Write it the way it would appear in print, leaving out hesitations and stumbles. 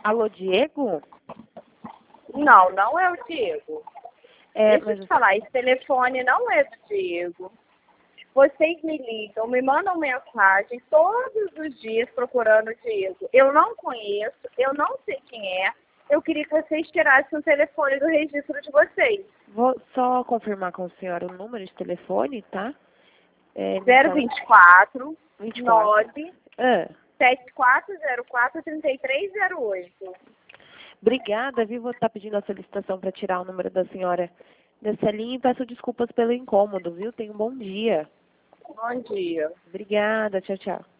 Alô, Diego? Não, não é o Diego. Deixa eu Mas te falar, esse telefone não é do Diego. Vocês me ligam, me mandam mensagem todos os dias procurando o Diego. Eu não conheço, eu não sei quem é. Eu queria que vocês tirassem o telefone do registro de vocês. vou só confirmar com a senhora o número de telefone, tá? 024 24. 9 Ah, 7404 3308. obrigada, viu? Vou estar pedindo a solicitação para tirar o número da senhora dessa linha e peço desculpas pelo incômodo, viu? Tenha um bom dia. Bom dia. Obrigada, tchau, tchau.